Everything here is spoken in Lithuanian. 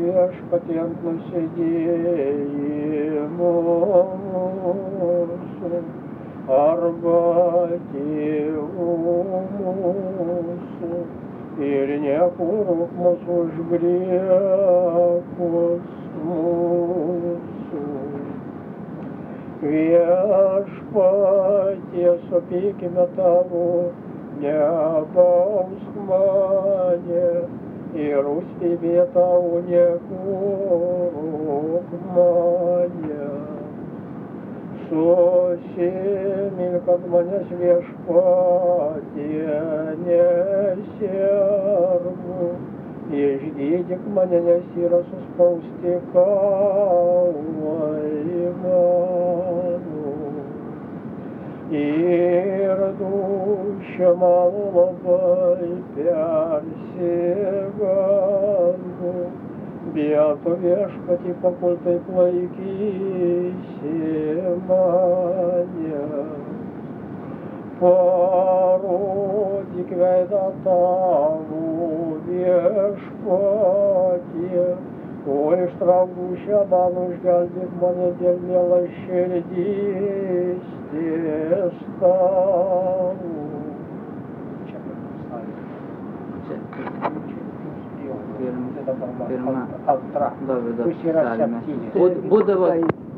viešpatie ant nusidėjimų mūsų, arba tėvų mūsų, ir nekurk mūsų už grievus mūsų. Viešpatie, supykime tavo, nebausk mane, ir užstebė tavo nekurk mane. Susimink, kad manęs viešpatie nesergu, išgydyk mane, nes yra suspausti kaulai mano. Ir dūšia mano labai persigandu, bet tu viešpatį pakol taip laikysi mane. Parodyk veidą tavo viešpatie, o ištrauk dūšią man, užgelbėk mane dėl mielos širdystės tavo. Pirma Dovydo psalmė. Būdavo